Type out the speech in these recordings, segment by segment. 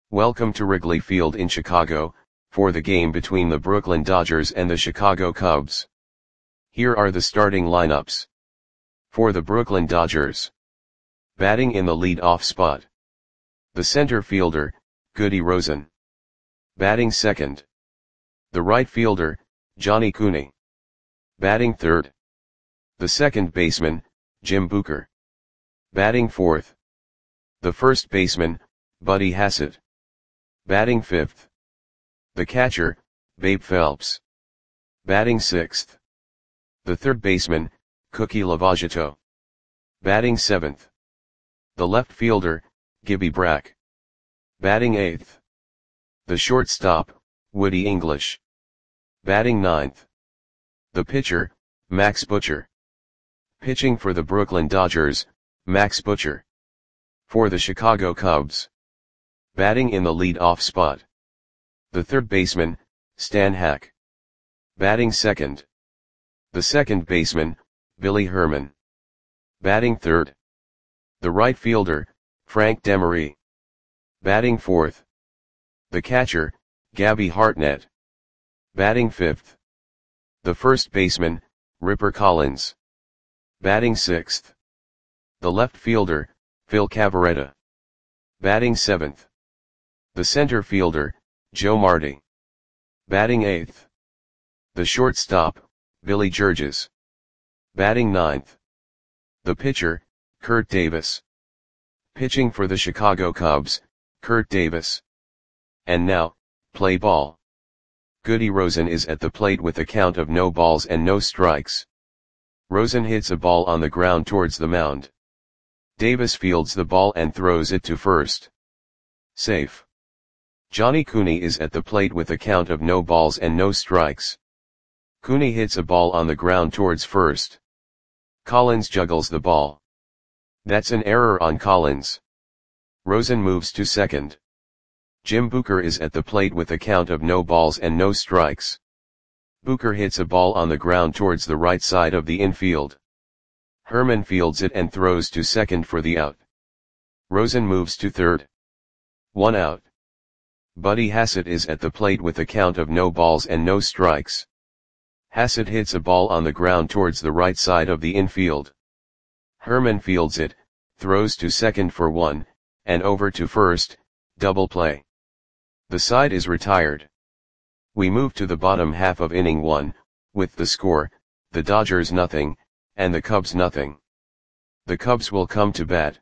Welcome to Wrigley Field in Chicago, for the game between the Brooklyn Dodgers and the Chicago Cubs. Here are the starting lineups. For the Brooklyn Dodgers. Batting in the lead-off spot. The center fielder, Goody Rosen. Batting second. The right fielder, Johnny Cooney. Batting third. The second baseman, Jim Booker. Batting fourth. The first baseman, Buddy Hassett. Batting fifth. The catcher, Babe Phelps. Batting sixth. The third baseman, Cookie Lavagetto. Batting seventh. The left fielder, Gibby Brack. Batting eighth. The shortstop, Woody English. Batting ninth. The pitcher, Max Butcher. Pitching for the Brooklyn Dodgers, Max Butcher. For the Chicago Cubs. Batting in the lead-off spot. The third baseman, Stan Hack. Batting second. The second baseman, Billy Herman. Batting third. The right fielder, Frank Demery. Batting fourth. The catcher, Gabby Hartnett. Batting fifth. The first baseman, Ripper Collins. Batting sixth. The left fielder, Phil Cavarretta. Batting seventh. The center fielder, Joe Marty. Batting eighth. The shortstop, Billy Georges. Batting ninth. The pitcher, Kurt Davis. Pitching for the Chicago Cubs, Kurt Davis. And now, play ball. Goody Rosen is at the plate with a count of no balls and no strikes. Rosen hits a ball on the ground towards the mound. Davis fields the ball and throws it to first. Safe. Johnny Cooney is at the plate with a count of no balls and no strikes. Cooney hits a ball on the ground towards first. Collins juggles the ball. That's an error on Collins. Rosen moves to second. Jim Booker is at the plate with a count of no balls and no strikes. Booker hits a ball on the ground towards the right side of the infield. Herman fields it and throws to second for the out. Rosen moves to third. 1 out. Buddy Hassett is at the plate with a count of no balls and no strikes. Hassett hits a ball on the ground towards the right side of the infield. Herman fields it, throws to second for 1, and over to first, double play. The side is retired. We move to the bottom half of inning 1, with the score, the Dodgers nothing, and the Cubs nothing. The Cubs will come to bat.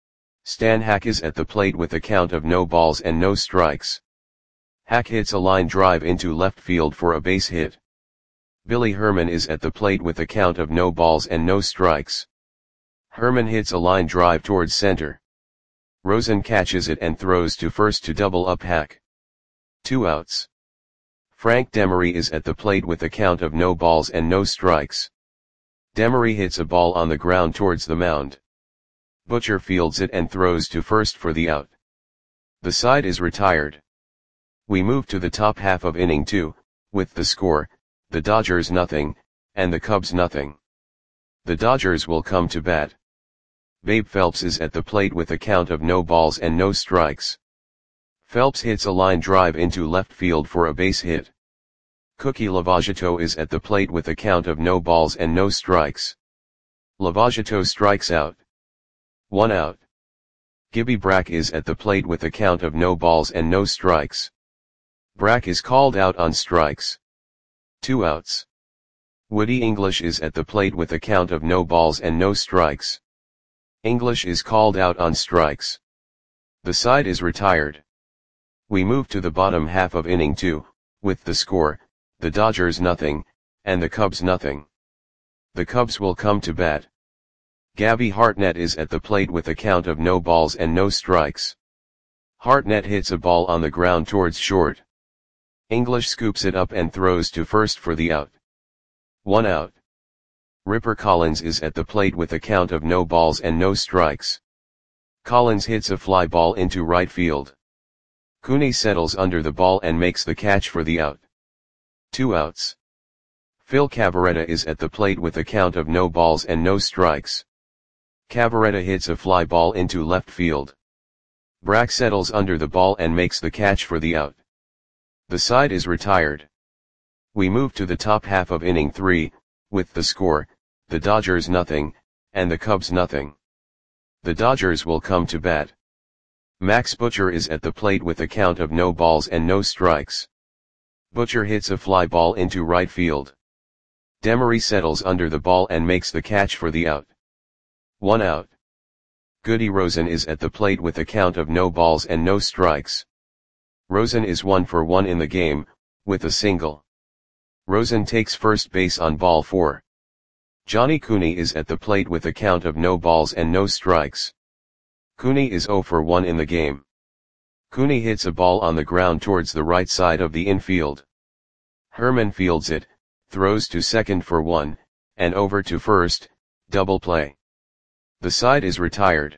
Stan Hack is at the plate with a count of no balls and no strikes. Hack hits a line drive into left field for a base hit. Billy Herman is at the plate with a count of no balls and no strikes. Herman hits a line drive towards center. Rosen catches it and throws to first to double up Hack. 2 outs. Frank Demery is at the plate with a count of no balls and no strikes. Demery hits a ball on the ground towards the mound. Butcher fields it and throws to first for the out. The side is retired. We move to the top half of inning 2, with the score, the Dodgers nothing, and the Cubs nothing. The Dodgers will come to bat. Babe Phelps is at the plate with a count of no balls and no strikes. Phelps hits a line drive into left field for a base hit. Cookie Lavagetto is at the plate with a count of no balls and no strikes. Lavagetto strikes out. 1 out. Gibby Brack is at the plate with a count of no balls and no strikes. Brack is called out on strikes. 2 outs. Woody English is at the plate with a count of no balls and no strikes. English is called out on strikes. The side is retired. We move to the bottom half of inning 2, with the score, the Dodgers nothing, and the Cubs nothing. The Cubs will come to bat. Gabby Hartnett is at the plate with a count of no balls and no strikes. Hartnett hits a ball on the ground towards short. English scoops it up and throws to first for the out. 1 out. Ripper Collins is at the plate with a count of no balls and no strikes. Collins hits a fly ball into right field. Cooney settles under the ball and makes the catch for the out. 2 outs. Phil Cavarretta is at the plate with a count of no balls and no strikes. Cavarretta hits a fly ball into left field. Brack settles under the ball and makes the catch for the out. The side is retired. We move to the top half of inning 3, with the score, the Dodgers nothing, and the Cubs nothing. The Dodgers will come to bat. Max Butcher is at the plate with a count of no balls and no strikes. Butcher hits a fly ball into right field. Demery settles under the ball and makes the catch for the out. 1 out. Goody Rosen is at the plate with a count of no balls and no strikes. Rosen is 1 for 1 in the game, with a single. Rosen takes first base on ball 4. Johnny Cooney is at the plate with a count of no balls and no strikes. Cooney is 0 for 1 in the game. Cooney hits a ball on the ground towards the right side of the infield. Herman fields it, throws to second for 1, and over to first, double play. The side is retired.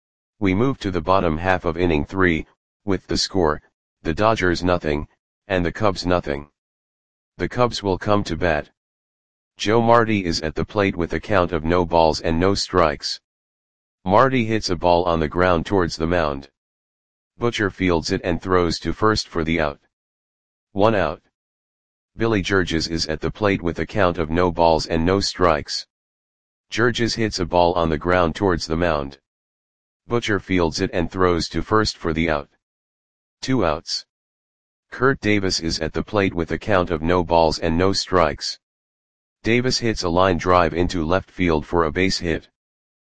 We move to the bottom half of inning 3, with the score, the Dodgers nothing, and the Cubs nothing. The Cubs will come to bat. Joe Marty is at the plate with a count of no balls and no strikes. Marty hits a ball on the ground towards the mound. Butcher fields it and throws to first for the out. 1 out. Billy Georges is at the plate with a count of no balls and no strikes. Georges hits a ball on the ground towards the mound. Butcher fields it and throws to first for the out. 2 outs. Kurt Davis is at the plate with a count of no balls and no strikes. Davis hits a line drive into left field for a base hit.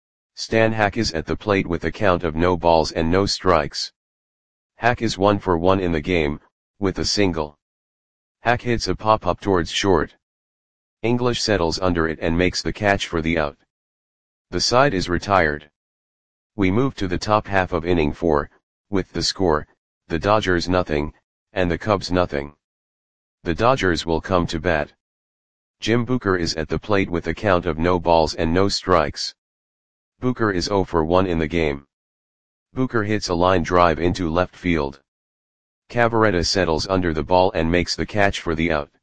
Stan Hack is at the plate with a count of no balls and no strikes. Hack is 1 for 1 in the game, with a single. Hack hits a pop-up towards short. English settles under it and makes the catch for the out. The side is retired. We move to the top half of inning 4, with the score, the Dodgers nothing, and the Cubs nothing. The Dodgers will come to bat. Jim Booker is at the plate with a count of no balls and no strikes. Booker is 0 for 1 in the game. Booker hits a line drive into left field. Cavarretta settles under the ball and makes the catch for the out.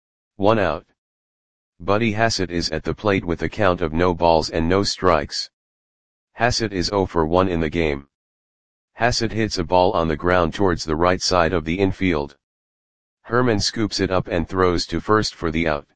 1 out. Buddy Hassett is at the plate with a count of no balls and no strikes. Hassett is 0 for 1 in the game. Hassett hits a ball on the ground towards the right side of the infield. Herman scoops it up and throws to first for the out.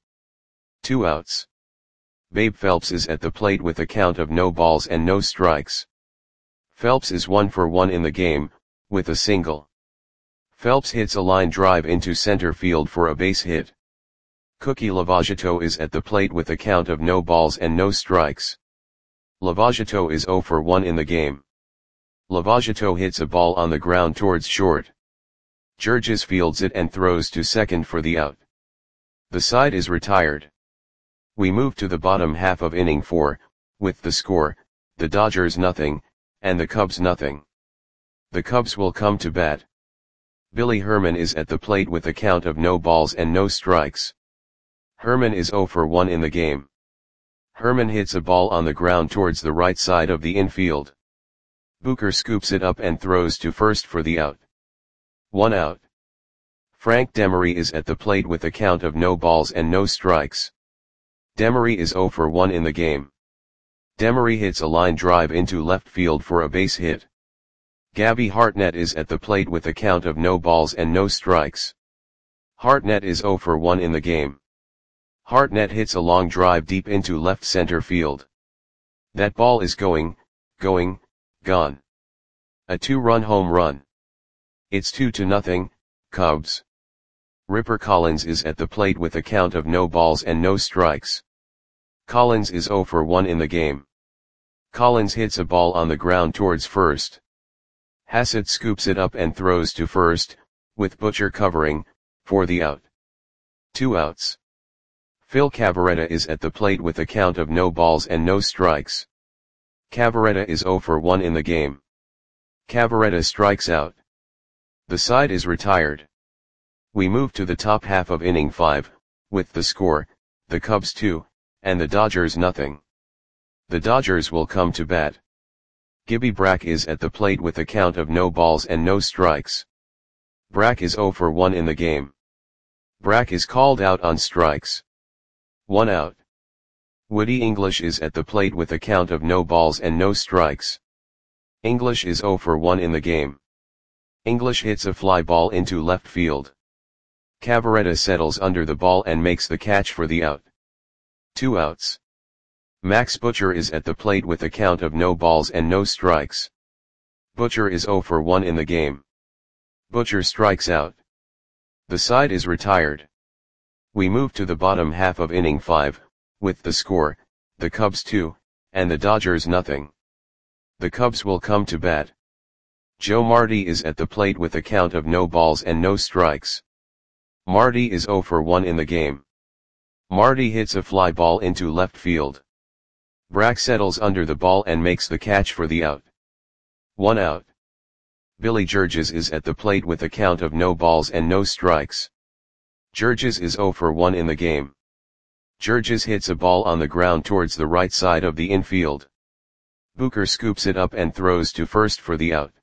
2 outs. Babe Phelps is at the plate with a count of no balls and no strikes. Phelps is 1 for 1 in the game, with a single. Phelps hits a line drive into center field for a base hit. Cookie Lavagetto is at the plate with a count of no balls and no strikes. Lavagetto is 0 for 1 in the game. Lavagetto hits a ball on the ground towards short. Georges fields it and throws to second for the out. The side is retired. We move to the bottom half of inning 4, with the score, the Dodgers nothing, and the Cubs nothing. The Cubs will come to bat. Billy Herman is at the plate with a count of no balls and no strikes. Herman is 0 for 1 in the game. Herman hits a ball on the ground towards the right side of the infield. Booker scoops it up and throws to first for the out. 1 out. Frank Demery is at the plate with a count of no balls and no strikes. Demery is 0 for 1 in the game. Demery hits a line drive into left field for a base hit. Gabby Hartnett is at the plate with a count of no balls and no strikes. Hartnett is 0 for 1 in the game. Hartnett hits a long drive deep into left center field. That ball is gone. A 2-run home run. It's 2-0, Cubs. Ripper Collins is at the plate with a count of no balls and no strikes. Collins is 0 for 1 in the game. Collins hits a ball on the ground towards first. Hassett scoops it up and throws to first, with Butcher covering, for the out. 2 outs. Phil Cavarretta is at the plate with a count of no balls and no strikes. Cavarretta is 0 for 1 in the game. Cavarretta strikes out. The side is retired. We move to the top half of inning 5, with the score, the Cubs 2, and the Dodgers nothing. The Dodgers will come to bat. Gibby Brack is at the plate with a count of no balls and no strikes. Brack is 0 for 1 in the game. Brack is called out on strikes. 1 out. Woody English is at the plate with a count of no balls and no strikes. English is 0 for 1 in the game. English hits a fly ball into left field. Cavaretta settles under the ball and makes the catch for the out. 2 outs. Max Butcher is at the plate with a count of no balls and no strikes. Butcher is 0 for 1 in the game. Butcher strikes out. The side is retired. We move to the bottom half of inning 5, with the score, the Cubs 2, and the Dodgers nothing. The Cubs will come to bat. Joe Marti is at the plate with a count of no balls and no strikes. Marti is 0 for 1 in the game. Marti hits a fly ball into left field. Brack settles under the ball and makes the catch for the out. 1 out. Billy Georges is at the plate with a count of no balls and no strikes. Georges is 0 for 1 in the game. Georges hits a ball on the ground towards the right side of the infield. Booker scoops it up and throws to first for the out.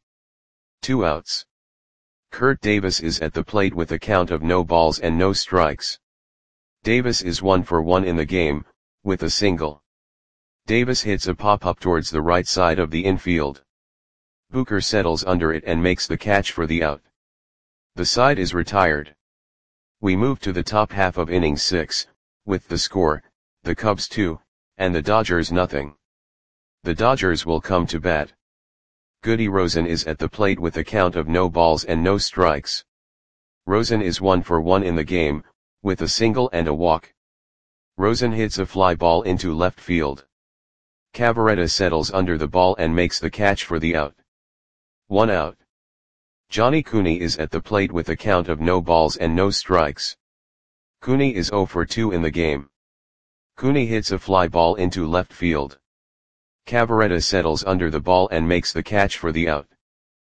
2 outs. Kurt Davis is at the plate with a count of no balls and no strikes. Davis is 1 for 1 in the game, with a single. Davis hits a pop-up towards the right side of the infield. Booker settles under it and makes the catch for the out. The side is retired. We move to the top half of inning 6, with the score, the Cubs 2, and the Dodgers nothing. The Dodgers will come to bat. Goody Rosen is at the plate with a count of no balls and no strikes. Rosen is 1 for 1 in the game, with a single and a walk. Rosen hits a fly ball into left field. Cavaretta settles under the ball and makes the catch for the out. 1 out. Johnny Cooney is at the plate with a count of no balls and no strikes. Cooney is 0 for 2 in the game. Cooney hits a fly ball into left field. Cavaretta settles under the ball and makes the catch for the out.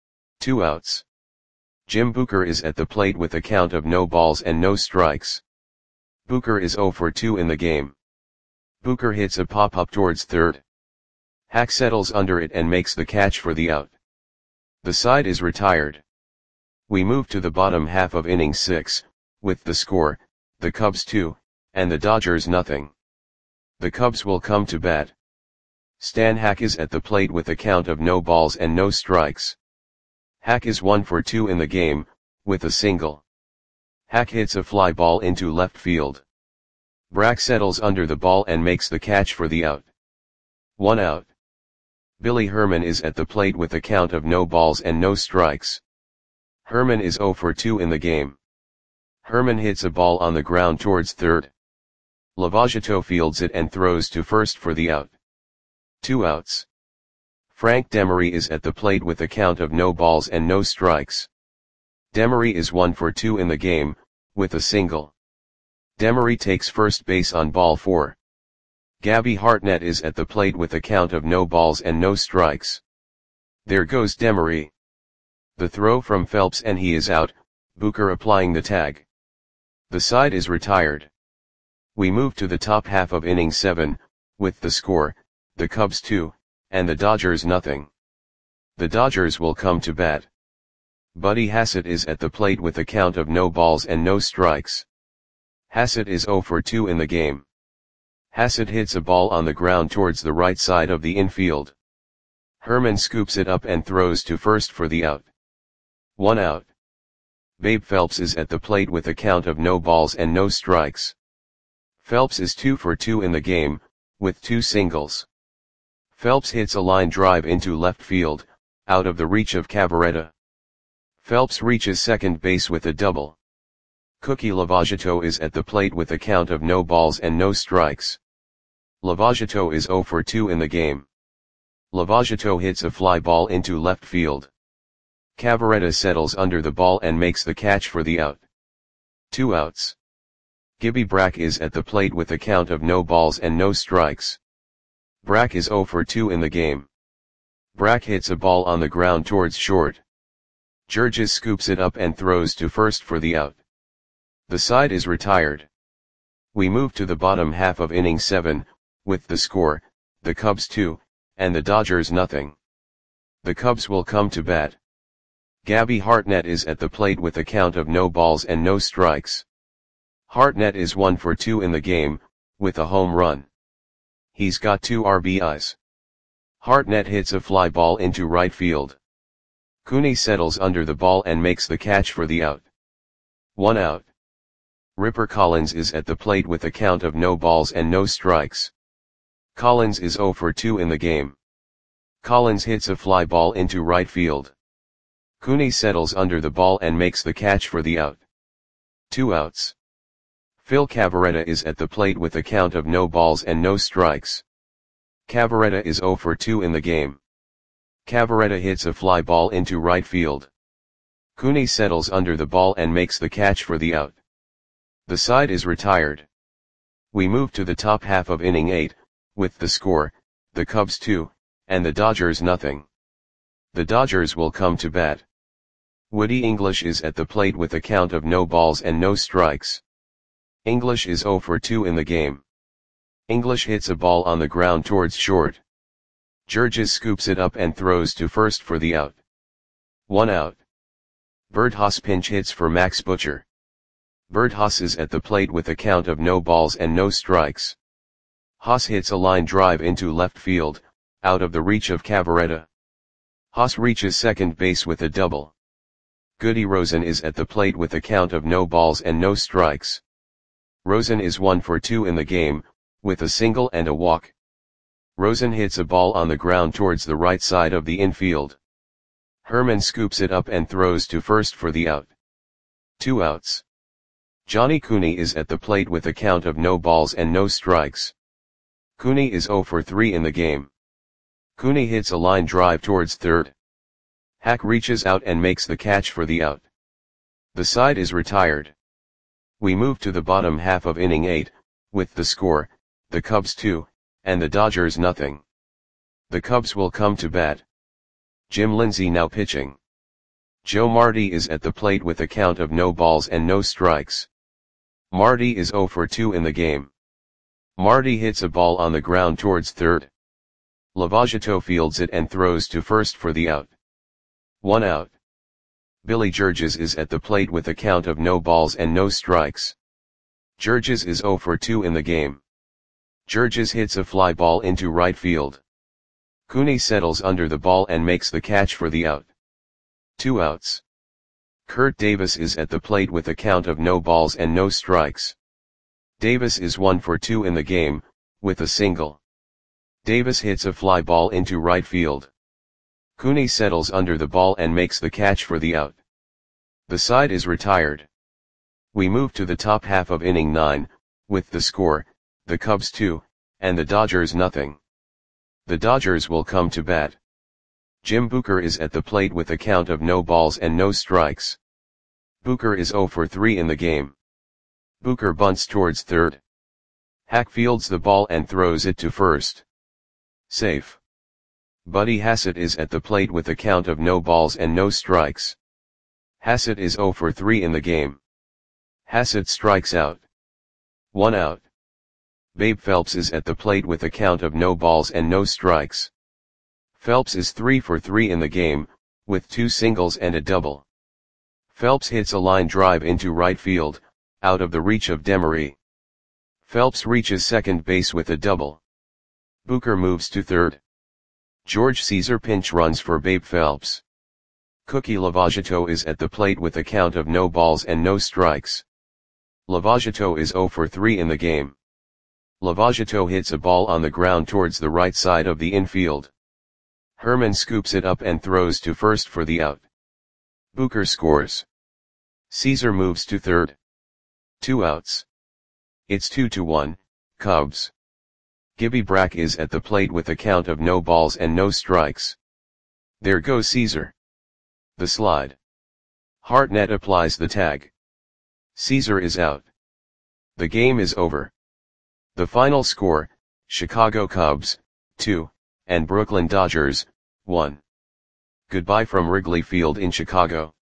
2 outs. Jim Booker is at the plate with a count of no balls and no strikes. Booker is 0 for 2 in the game. Booker hits a pop-up towards third. Hack settles under it and makes the catch for the out. The side is retired. We move to the bottom half of inning 6, with the score, the Cubs 2, and the Dodgers nothing. The Cubs will come to bat. Stan Hack is at the plate with a count of no balls and no strikes. Hack is 1 for 2 in the game, with a single. Hack hits a fly ball into left field. Brack settles under the ball and makes the catch for the out. 1 out. Billy Herman is at the plate with a count of no balls and no strikes. Herman is 0 for 2 in the game. Herman hits a ball on the ground towards third. Lavagetto fields it and throws to first for the out. 2 outs. Frank Demery is at the plate with a count of no balls and no strikes. Demery is 1 for 2 in the game, with a single. Demery takes first base on ball 4. Gabby Hartnett is at the plate with a count of no balls and no strikes. There goes Demery. The throw from Phelps and he is out, Booker applying the tag. The side is retired. We move to the top half of inning 7, with the score, the Cubs 2, and the Dodgers nothing. The Dodgers will come to bat. Buddy Hassett is at the plate with a count of no balls and no strikes. Hassett is 0 for 2 in the game. Hassett hits a ball on the ground towards the right side of the infield. Herman scoops it up and throws to first for the out. 1 out. Babe Phelps is at the plate with a count of no balls and no strikes. Phelps is 2 for 2 in the game, with 2 singles. Phelps hits a line drive into left field, out of the reach of Cavaretta. Phelps reaches second base with a double. Cookie Lavagetto is at the plate with a count of no balls and no strikes. Lavagetto is 0 for 2 in the game. Lavagetto hits a fly ball into left field. Cavaretta settles under the ball and makes the catch for the out. 2 outs. Gibby Brack is at the plate with a count of no balls and no strikes. Brack is 0 for 2 in the game. Brack hits a ball on the ground towards short. Georges scoops it up and throws to first for the out. The side is retired. We move to the bottom half of inning 7, with the score, the Cubs 2, and the Dodgers nothing. The Cubs will come to bat. Gabby Hartnett is at the plate with a count of no balls and no strikes. Hartnett is 1 for 2 in the game, with a home run. He's got 2 RBIs. Hartnett hits a fly ball into right field. Cooney settles under the ball and makes the catch for the out. 1 out. Ripper Collins is at the plate with a count of no balls and no strikes. Collins is 0 for 2 in the game. Collins hits a fly ball into right field. Cooney settles under the ball and makes the catch for the out. 2 outs. Phil Cavarretta is at the plate with a count of no balls and no strikes. Cavarretta is 0 for 2 in the game. Cavarretta hits a fly ball into right field. Cooney settles under the ball and makes the catch for the out. The side is retired. We move to the top half of inning 8, with the score, the Cubs 2, and the Dodgers nothing. The Dodgers will come to bat. Woody English is at the plate with a count of no balls and no strikes. English is 0 for 2 in the game. English hits a ball on the ground towards short. Georges scoops it up and throws to first for the out. 1 out. Bert Haas pinch hits for Max Butcher. Bert Haas is at the plate with a count of no balls and no strikes. Haas hits a line drive into left field, out of the reach of Cavarretta. Haas reaches second base with a double. Goody Rosen is at the plate with a count of no balls and no strikes. Rosen is 1 for 2 in the game, with a single and a walk. Rosen hits a ball on the ground towards the right side of the infield. Herman scoops it up and throws to first for the out. 2 outs. Johnny Cooney is at the plate with a count of no balls and no strikes. Cooney is 0 for 3 in the game. Cooney hits a line drive towards third. Hack reaches out and makes the catch for the out. The side is retired. We move to the bottom half of inning 8, with the score, the Cubs 2, and the Dodgers nothing. The Cubs will come to bat. Jim Lindsey now pitching. Joe Marty is at the plate with a count of no balls and no strikes. Marty is 0 for 2 in the game. Marty hits a ball on the ground towards third. Lavagetto fields it and throws to first for the out. 1 out. Billy Georges is at the plate with a count of no balls and no strikes. Georges is 0 for 2 in the game. Georges hits a fly ball into right field. Cooney settles under the ball and makes the catch for the out. 2 outs. Kurt Davis is at the plate with a count of no balls and no strikes. Davis is 1 for 2 in the game, with a single. Davis hits a fly ball into right field. Cooney settles under the ball and makes the catch for the out. The side is retired. We move to the top half of inning 9, with the score, the Cubs 2, and the Dodgers nothing. The Dodgers will come to bat. Jim Booker is at the plate with a count of no balls and no strikes. Booker is 0 for 3 in the game. Booker bunts towards third. Hack fields the ball and throws it to first. Safe. Buddy Hassett is at the plate with a count of no balls and no strikes. Hassett is 0 for 3 in the game. Hassett strikes out. 1 out. Babe Phelps is at the plate with a count of no balls and no strikes. Phelps is 3 for 3 in the game, with 2 singles and a double. Phelps hits a line drive into right field, out of the reach of Demery. Phelps reaches second base with a double. Booker moves to third. George Caesar pinch runs for Babe Phelps. Cookie Lavagetto is at the plate with a count of no balls and no strikes. Lavagetto is 0 for 3 in the game. Lavagetto hits a ball on the ground towards the right side of the infield. Herman scoops it up and throws to first for the out. Booker scores. Caesar moves to third. 2 outs. It's 2-1, Cubs. Gibby Brack is at the plate with a count of no balls and no strikes. There goes Caesar. The slide. Hartnett applies the tag. Caesar is out. The game is over. The final score, Chicago Cubs, 2, and Brooklyn Dodgers, 1. Goodbye from Wrigley Field in Chicago.